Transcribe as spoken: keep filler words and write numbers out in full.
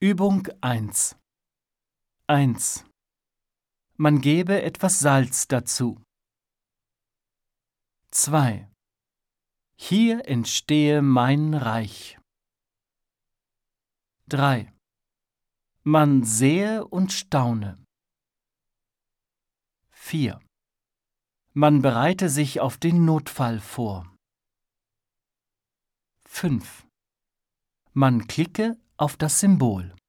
Übung eins. eins. Man gebe etwas Salz dazu. zwei. Hier entstehe mein Reich. drei. Man sehe und staune. vier. Man bereite sich auf den Notfall vor. fünf. Man klicke auf das Symbol.